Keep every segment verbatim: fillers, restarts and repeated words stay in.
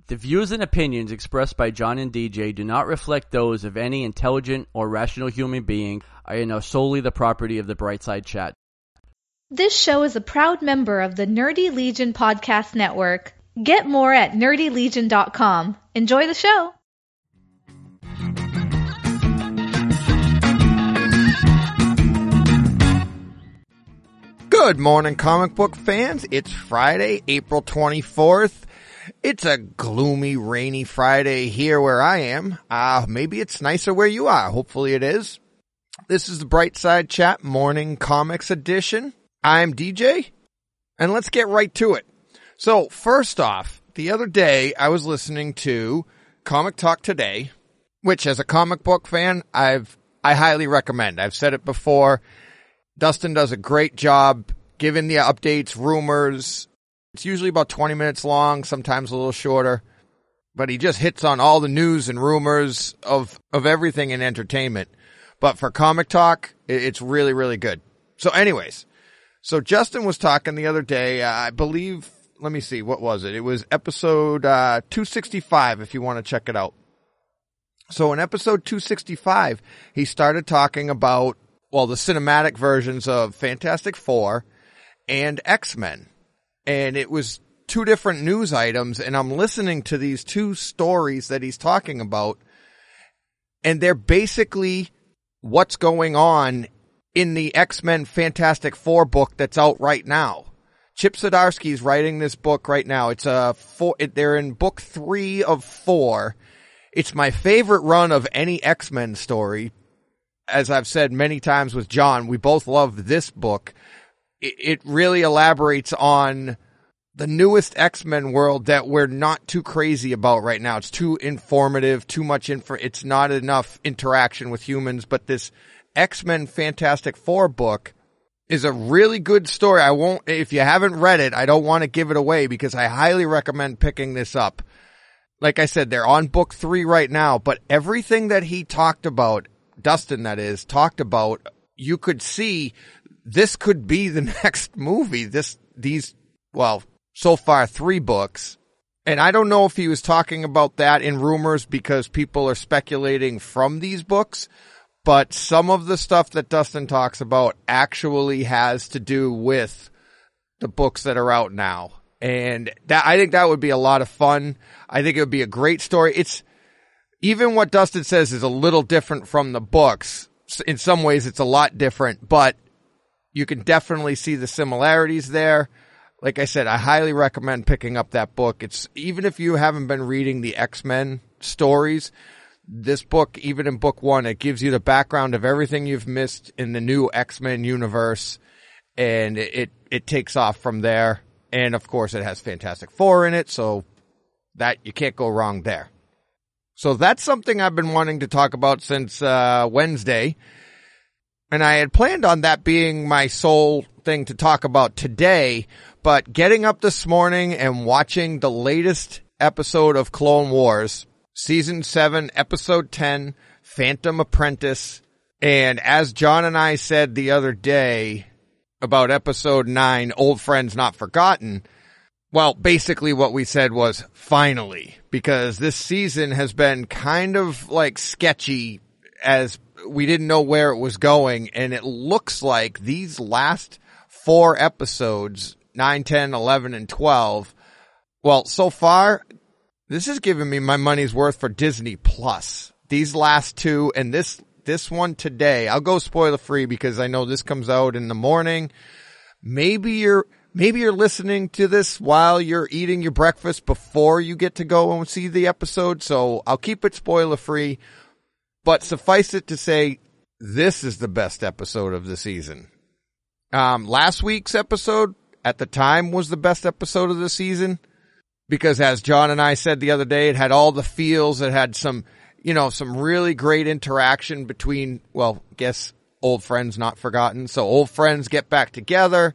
The views and opinions expressed by John and D J do not reflect those of any intelligent or rational human being and are solely the property of the Brightside Chat. This show is a proud member of the Nerdy Legion Podcast Network. Get more at nerdy legion dot com. Enjoy the show! Good morning, comic book fans. It's Friday, April twenty-fourth. It's a gloomy, rainy Friday here where I am. Uh, maybe it's nicer where you are. Hopefully it is. This is the Brightside Chat Morning Comics Edition. I'm D J, and let's get right to it. So, first off, the other day I was listening to Comic Talk Today, which as a comic book fan, I've I highly recommend. I've said it before. Dustin does a great job giving the updates, rumors. It's usually about twenty minutes long, sometimes a little shorter. But he just hits on all the news and rumors of, of everything in entertainment. But for Comic Talk, it's really, really good. So anyways, so Justin was talking the other day, uh, I believe, let me see, what was it? It was episode uh, two sixty-five, if you want to check it out. So in episode two sixty-five, he started talking about, well, the cinematic versions of Fantastic Four and X-Men. And it was two different news items, and I'm listening to these two stories that he's talking about, and they're basically what's going on in the X-Men Fantastic Four book that's out right now. Chip Zdarsky's writing this book right now. It's a four, it, they're in book three of four. It's my favorite run of any X-Men story. As I've said many times with John, we both love this book. It really elaborates on the newest X-Men world that we're not too crazy about right now. It's too informative, too much info. It's not enough interaction with humans, but this X-Men Fantastic Four book is a really good story. I won't, if you haven't read it, I don't want to give it away because I highly recommend picking this up. Like I said, they're on book three right now, but everything that he talked about, Dustin that is, talked about, you could see this could be the next movie. This, these, well, so far three books. And I don't know if he was talking about that in rumors because people are speculating from these books, but some of the stuff that Dustin talks about actually has to do with the books that are out now. And that, I think that would be a lot of fun. I think it would be a great story. It's, even what Dustin says is a little different from the books. In some ways it's a lot different, but you can definitely see the similarities there. Like I said, I highly recommend picking up that book. It's, even if you haven't been reading the X-Men stories, this book, even in book one, it gives you the background of everything you've missed in the new X-Men universe, and it, it, it takes off from there. And of course it has Fantastic Four in it, so that, you can't go wrong there. So that's something I've been wanting to talk about since, uh, Wednesday. And I had planned on that being my sole thing to talk about today, but getting up this morning and watching the latest episode of Clone Wars, Season seven, Episode ten, Phantom Apprentice, and as John and I said the other day about Episode nine, Old Friends Not Forgotten, well, basically what we said was finally, because this season has been kind of like sketchy as we didn't know where it was going, and it looks like these last four episodes, nine, ten, eleven, and twelve, well, so far, this has given me my money's worth for Disney Plus. These last two, and this, this one today, I'll go spoiler free because I know this comes out in the morning. Maybe you're, maybe you're listening to this while you're eating your breakfast before you get to go and see the episode, so I'll keep it spoiler free. But suffice it to say, this is the best episode of the season. Um, last week's episode, at the time, was the best episode of the season. Because as John and I said the other day, it had all the feels. It had some, you know, some really great interaction between, well, I guess, old friends not forgotten. So old friends get back together.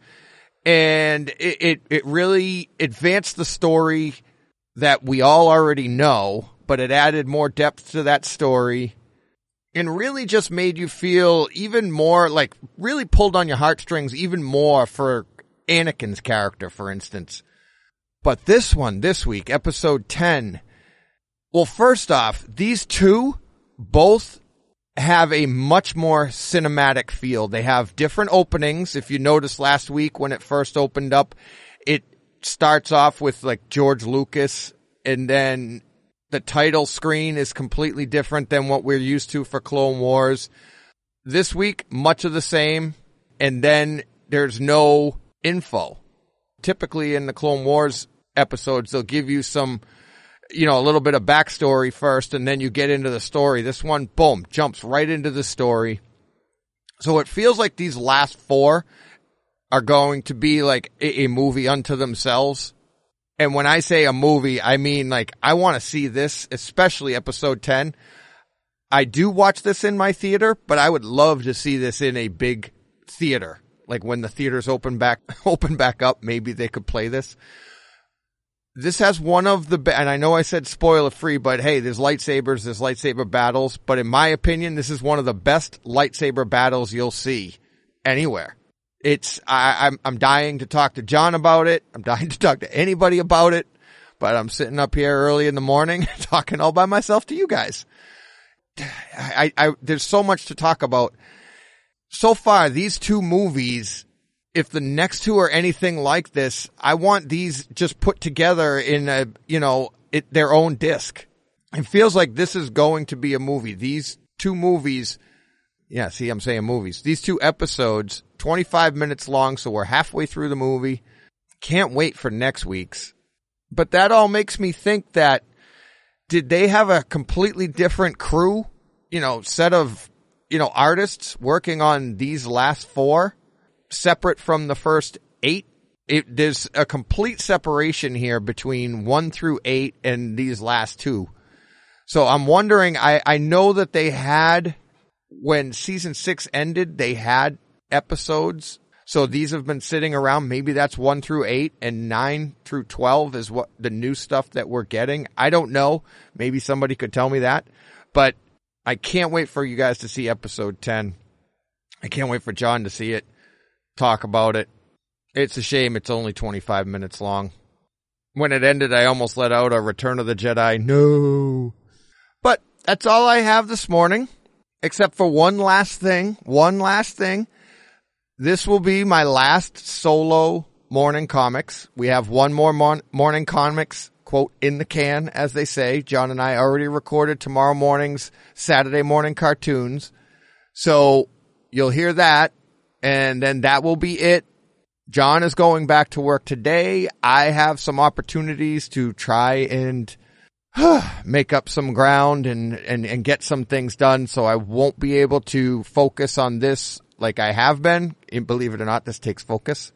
And it, it, it really advanced the story that we all already know. But it added more depth to that story. And really just made you feel even more, like, really pulled on your heartstrings even more for Anakin's character, for instance. But this one, this week, episode ten. Well, first off, these two both have a much more cinematic feel. They have different openings. If you noticed last week when it first opened up, it starts off with like George Lucas, and then the title screen is completely different than what we're used to for Clone Wars. This week, much of the same, and then there's no info. Typically in the Clone Wars episodes, they'll give you some, you know, a little bit of backstory first, and then you get into the story. This one, boom, jumps right into the story. So it feels like these last four are going to be like a, a movie unto themselves. And when I say a movie, I mean like I want to see this, especially episode ten. I do watch this in my theater, but I would love to see this in a big theater. Like when the theaters open back, open back up, maybe they could play this. This has one of the, be- and I know I said spoiler free, but hey, there's lightsabers, there's lightsaber battles, but in my opinion, this is one of the best lightsaber battles you'll see anywhere. It's, I, I'm, I'm dying to talk to John about it. I'm dying to talk to anybody about it, but I'm sitting up here early in the morning talking all by myself to you guys. I, I, there's so much to talk about. So far, these two movies, if the next two are anything like this, I want these just put together in a, you know, it, their own disc. It feels like this is going to be a movie. These two movies, yeah, see, I'm saying movies. These two episodes, twenty-five minutes long, so we're halfway through the movie. Can't wait for next week's. But that all makes me think that, did they have a completely different crew, you know, set of, you know, artists working on these last four, separate from the first eight? It, there's a complete separation here between one through eight and these last two. So I'm wondering, I, I know that they had, when season six ended, they had episodes. So these have been sitting around. Maybe that's one through eight, and nine through twelve is what the new stuff that we're getting. I don't know. Maybe somebody could tell me that, but I can't wait for you guys to see episode ten. I can't wait for John to see it, talk about it. It's a shame it's only twenty-five minutes long. When it ended, I almost let out a Return of the Jedi. No. But that's all I have this morning, except for one last thing. One last thing. This will be my last solo morning comics. We have one more mon- morning comics, quote, in the can, as they say. John and I already recorded tomorrow morning's Saturday morning cartoons. So you'll hear that, and then that will be it. John is going back to work today. I have some opportunities to try and make up some ground and, and, and get some things done, so I won't be able to focus on this like I have been. And believe it or not, this takes focus.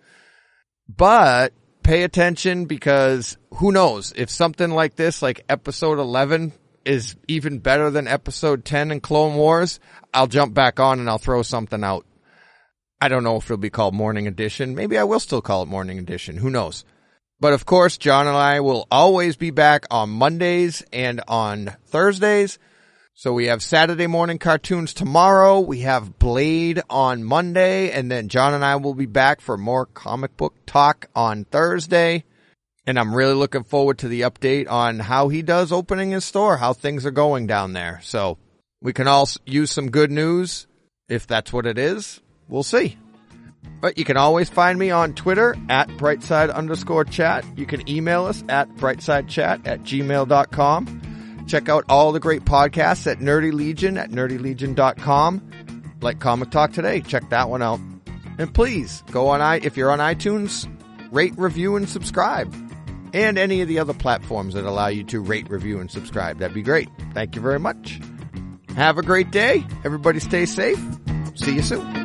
But pay attention, because who knows, if something like this, like episode eleven, is even better than episode ten in Clone Wars, I'll jump back on and I'll throw something out. I don't know if it'll be called Morning Edition. Maybe I will still call it Morning Edition. Who knows? But of course, John and I will always be back on Mondays and on Thursdays. So we have Saturday morning cartoons tomorrow. We have Blade on Monday. And then John and I will be back for more comic book talk on Thursday. And I'm really looking forward to the update on how he does opening his store, how things are going down there. So we can all use some good news. If that's what it is, we'll see. But you can always find me on Twitter at brightside underscore chat. You can email us at brightsidechat at gmail dot com. Check out all the great podcasts at Nerdy Legion at nerdy legion dot com. Like Comic Talk Today, check that one out. And please, go on i if you're on iTunes, rate, review, and subscribe. And any of the other platforms that allow you to rate, review, and subscribe. That'd be great. Thank you very much. Have a great day. Everybody stay safe. See you soon.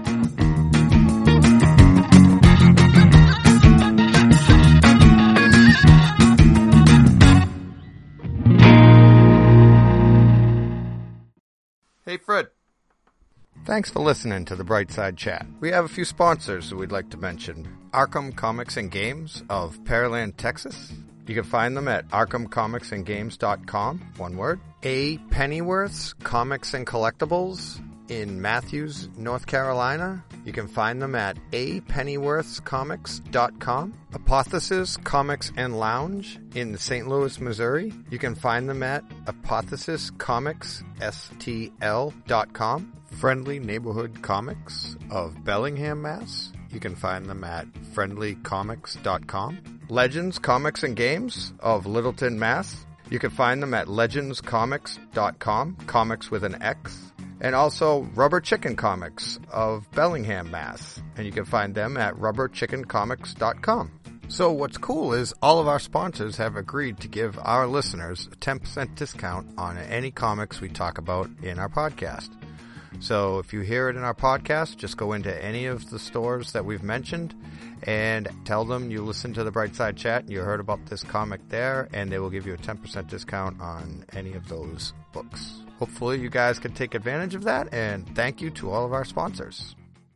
Hey, Fred. Thanks for listening to the Brightside Chat. We have a few sponsors that we'd like to mention. Arkham Comics and Games of Pearland, Texas. You can find them at arkham comics and games dot com, one word. A. Pennyworth's Comics and Collectibles in Matthews, North Carolina. You can find them at a pennyworths comics dot com, Apothesis Comics and Lounge in Saint Louis, Missouri. You can find them at apothesis comics s t l dot com, Friendly Neighborhood Comics of Bellingham, Mass. You can find them at friendly comics dot com. Legends Comics and Games of Littleton, Mass. You can find them at legends comics dot com, comics with an X. And also Rubber Chicken Comics of Bellingham, Mass. And you can find them at rubber chicken comics dot com. So what's cool is all of our sponsors have agreed to give our listeners a ten percent discount on any comics we talk about in our podcast. So if you hear it in our podcast, just go into any of the stores that we've mentioned and tell them you listened to the Brightside Chat and you heard about this comic there, and they will give you a ten percent discount on any of those books. Hopefully you guys can take advantage of that, and thank you to all of our sponsors.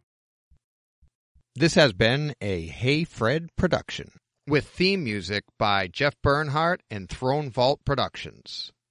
This has been a Hey Fred production, with theme music by Jeff Bernhardt and Throne Vault Productions.